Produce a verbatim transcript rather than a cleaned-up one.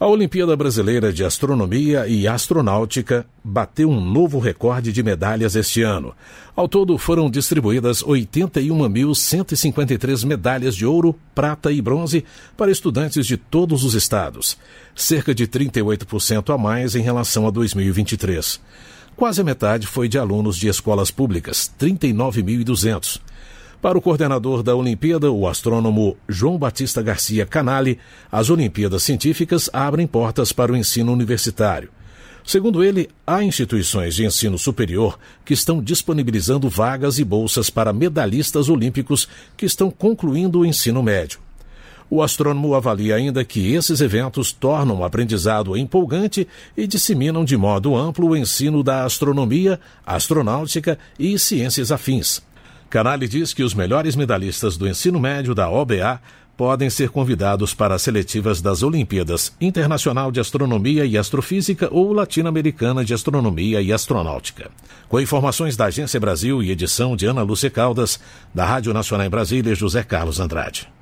A Olimpíada Brasileira de Astronomia e Astronáutica bateu um novo recorde de medalhas este ano. Ao todo, foram distribuídas oitenta e uma mil cento e cinquenta e três medalhas de ouro, prata e bronze para estudantes de todos os estados, cerca de trinta e oito por cento a mais em relação a dois mil e vinte e três. Quase a metade foi de alunos de escolas públicas, trinta e nove mil e duzentos. Para o coordenador da Olimpíada, o astrônomo João Batista Garcia Canali, as Olimpíadas Científicas abrem portas para o ensino universitário. Segundo ele, há instituições de ensino superior que estão disponibilizando vagas e bolsas para medalhistas olímpicos que estão concluindo o ensino médio. O astrônomo avalia ainda que esses eventos tornam o aprendizado empolgante e disseminam de modo amplo o ensino da astronomia, astronáutica e ciências afins. Canali diz que os melhores medalhistas do ensino médio da O B A podem ser convidados para as seletivas das Olimpíadas Internacional de Astronomia e Astrofísica ou Latino-Americana de Astronomia e Astronáutica. Com informações da Agência Brasil e edição de Ana Lúcia Caldas, da Rádio Nacional em Brasília, José Carlos Andrade.